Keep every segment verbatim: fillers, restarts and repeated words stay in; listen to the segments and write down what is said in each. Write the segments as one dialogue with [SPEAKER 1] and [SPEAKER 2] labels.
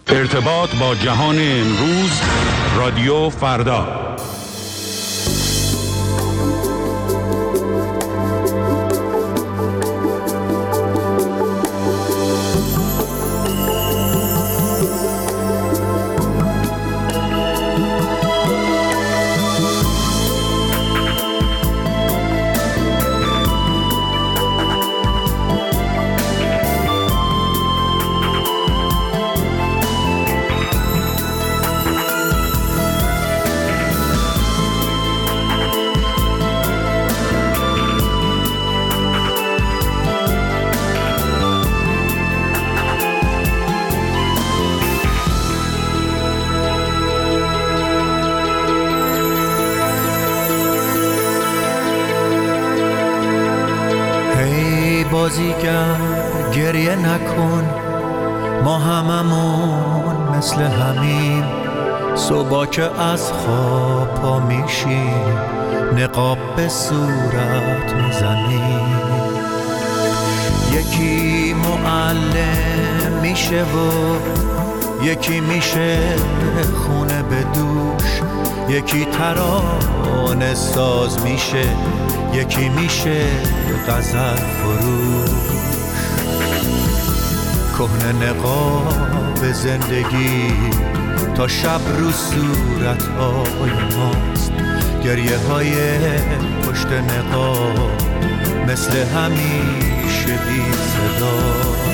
[SPEAKER 1] ارتباط با جهان امروز، رادیو فردا.
[SPEAKER 2] بازیگر گریه نکن، ما هممون مثل همیم. صبح که از خواب پا میشیم، نقاب به صورت میزنیم. یکی معلم میشه و یکی میشه خونه به دوش. یکی ترانه ساز میشه، یکی میشه غزل فروش. کهنه نقاب زندگی تا شب رو صورت‌های ماست. گریه های پشت نقاب مثل همیشه بی صداست.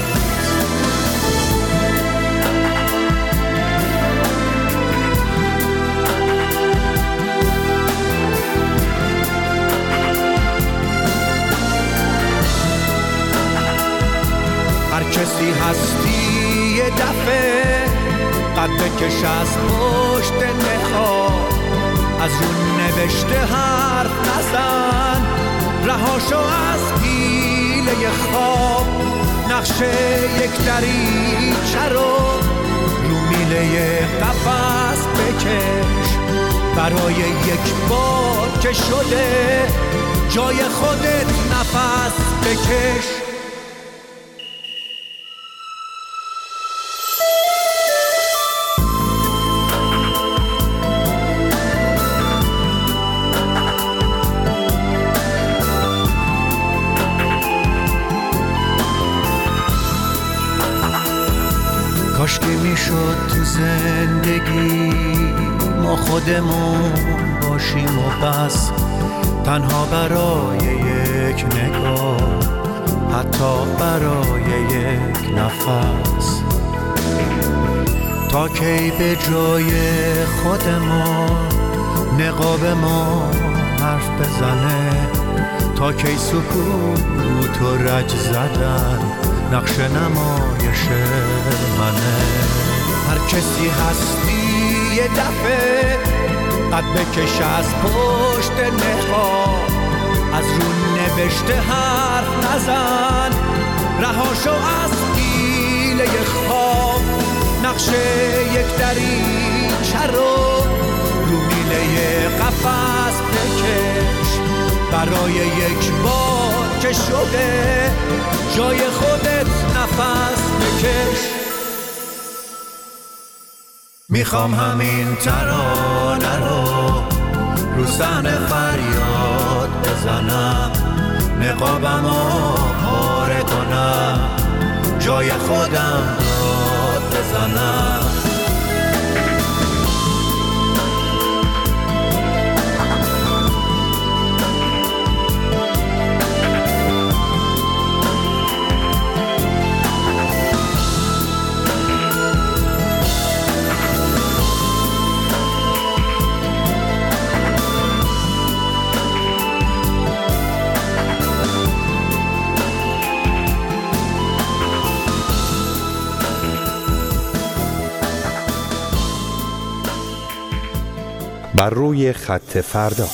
[SPEAKER 2] هر کسی هستی یه دفعه قد بکش از پشت نقاب. از اون نوشته حرف نزن، رهاشو از حیله خواب. نقشه یک دریچه رو رو میله قفس بکش. برای یک بار که شده جای خودت نفس بکش. کاشکی میشد تو زندگی ما خودمون باشیم و بس، تنها برای یک نگاه، حتی برای یک نفس. تا کی به جای خودمون نقاب ما حرف بزنه؟ تا کی سکوت و رج زدن نقش نمایش منه؟ هر کسی هستی یه دفعه قد بکش از پشت نقاب. از رو نوشته حرف نزن، رهاشو از حیله خواب. نقش یک دریچه رو رو میله قفس بکش. برای یک بار که شده جای خودت نفس بکش. میخوام همین ترانه رو رو صحنه فریاد بزنم، نقابمو پاره کنم، جای خودم داد بزنم.
[SPEAKER 3] بر روی خط فردا.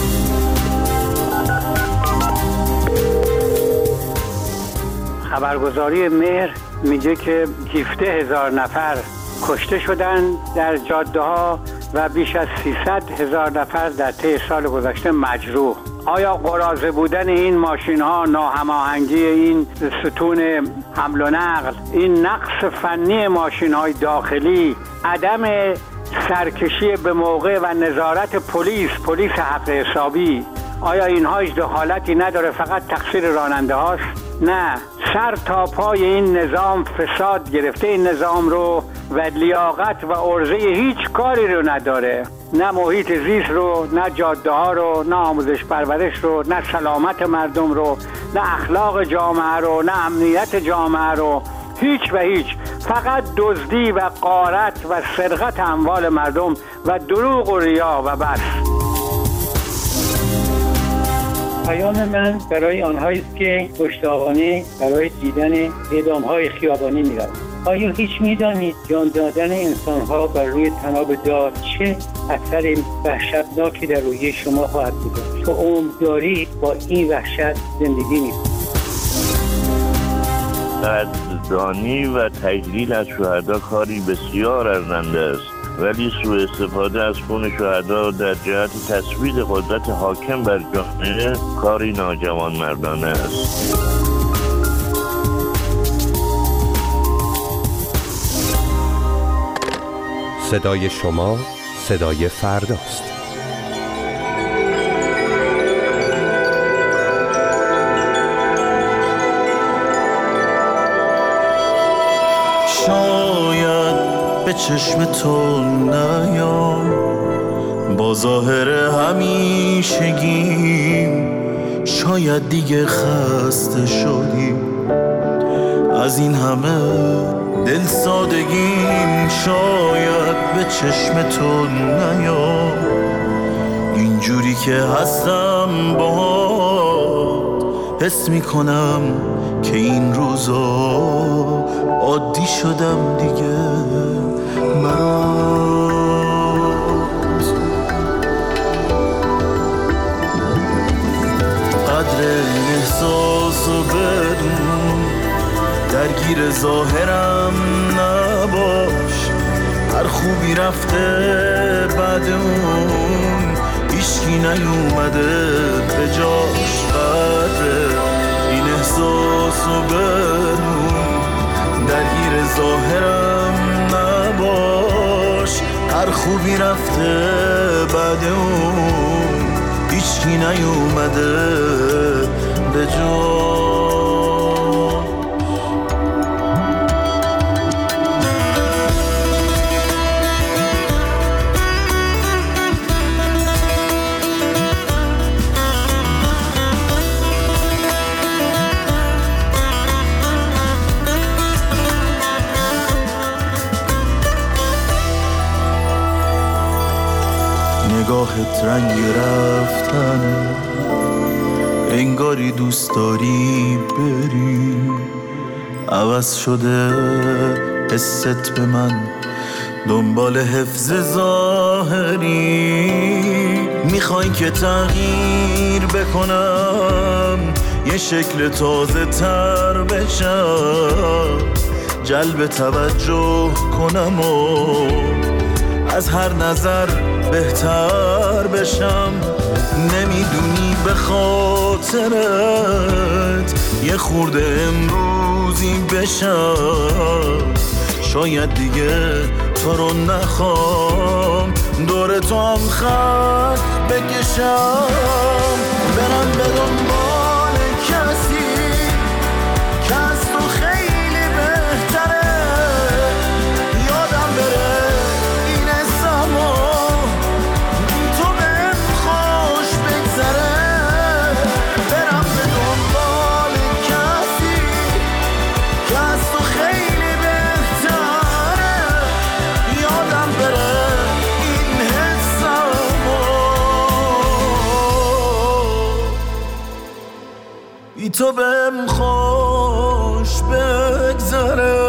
[SPEAKER 4] خبرگزاری مهر میگه که هفده هزار نفر کشته شدن در جاده ها و بیش از سیصد هزار نفر در طی سال گذشته مجروح. آیا قراضه بودن این ماشین ها، ناهماهنگی این ستون حمل و نقل، این نقص فنی ماشین های داخلی، عدم سرکشی به موقع و نظارت پلیس پلیس حق حسابی، آیا اینها هیچ دخالتی نداره؟ فقط تقصیر راننده هاست؟ نه، سر تا پای این نظام فساد گرفته این نظام رو و لیاقت و عرضه هیچ کاری رو نداره، نه محیط زیست رو، نه جاده ها رو، نه آموزش پرورش رو، نه سلامت مردم رو، نه اخلاق جامعه رو، نه امنیت جامعه رو، هیچ و هیچ. فقط دزدی و غارت و سرقت اموال مردم و دروغ و ریا و بس. پیام من برای آنهایی است که مشتاقانه برای دیدن اعدام‌های خیابانی می‌روند. آیا هیچ می‌دانید جان دادن انسان‌ها بر روی طناب دار چه اثر وحشتناکی در روی شما خواهد گذاشت؟ تو عمرداری با این وحشت زندگی می‌کنید.
[SPEAKER 5] قدردانی و تجلیل از شهدا کاری بسیار ارزنده است، ولی سوء استفاده از خون شهدا در جهت تثبیت قدرت حاکم بر جامعه کاری ناجوانمردانه است.
[SPEAKER 3] صدای شما صدای فرداست.
[SPEAKER 6] شاید به چشم تو نیام با ظاهر همیشگیم، شاید دیگه خسته شدی از این همه دل سادگیم. شاید به چشم تو نیام اینجوری که هستم باهات، حس میکنم که این روزا عادی شدم دیگه مرات. قدر احساسو بدون درگیر ظاهرم نباش، هر خوبی رفته بعد اون هیچکی نیومده به جاش. قدر این احساسو بدون درگیر ظاهرم نباش، هر خوبی رفته بعد اون هیچکی نیومده به جاش. نگاهت رنگ رفتن، انگاری دوست داری بری، عوض شده حست به من دنبال حفظ ظاهری. میخوای که تغییر بکنم، یه شکل تازه تر بشم، جلب توجه کنم و از هر نظر بهتر بشم. نمیدونی به خاطرت یه خورده امروزی بشم، شاید دیگه تو رو نخوام دور تو هم خط بکشم. برم به دنبال کسی که از تو خیلی بهتره، یادم بره این زمان تو بهم خوش بگذره. برم به دنبال کسی که از تو خیلی بهتره، یادم بره این حسمو بی تو بهم خوش بگذره.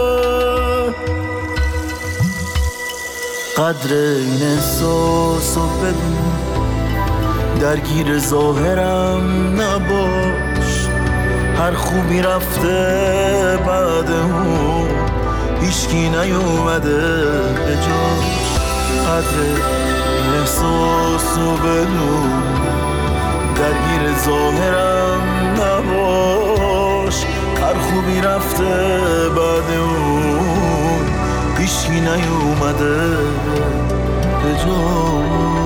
[SPEAKER 6] قدر این احساسو بدون درگیر ظاهرم نباش، هر خوبی رفته بعد اون هیچکی نیومده به جاش. قدر احساس و بدون درگیر ظاهرم نباش. هر خوبی رفته بعد اون هیچکی نیومده به جا.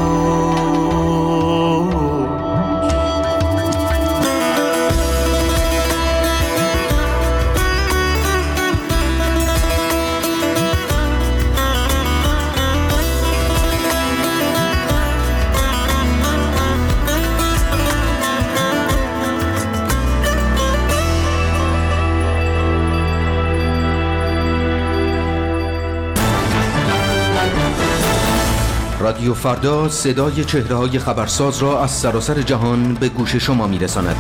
[SPEAKER 7] رادیو فردا صدای چهره‌های خبرساز را از سراسر جهان به گوش شما می‌رساند.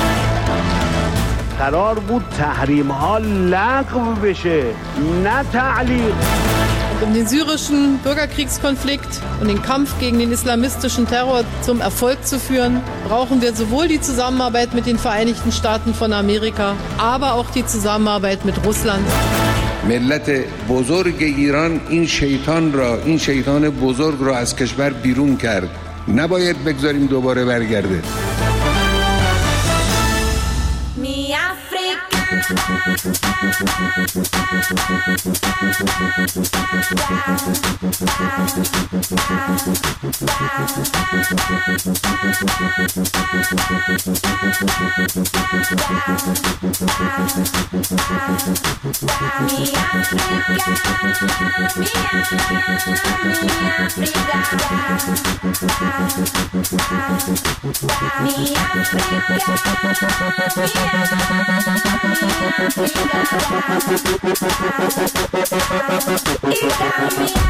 [SPEAKER 8] قرار بود تحریم ها لغو بشه، نه تعلیق.
[SPEAKER 9] Um den syrischen Bürgerkriegskonflikt und den Kampf gegen den islamistischen Terror zum Erfolg zu führen, brauchen wir sowohl die Zusammenarbeit mit den Vereinigten Staaten von Amerika, aber auch die Zusammenarbeit mit Russland.
[SPEAKER 10] ملت بزرگ ایران این شیطان را این شیطان بزرگ را از کشور بیرون کرد، نباید بگذاریم دوباره برگرده. می
[SPEAKER 11] Africa,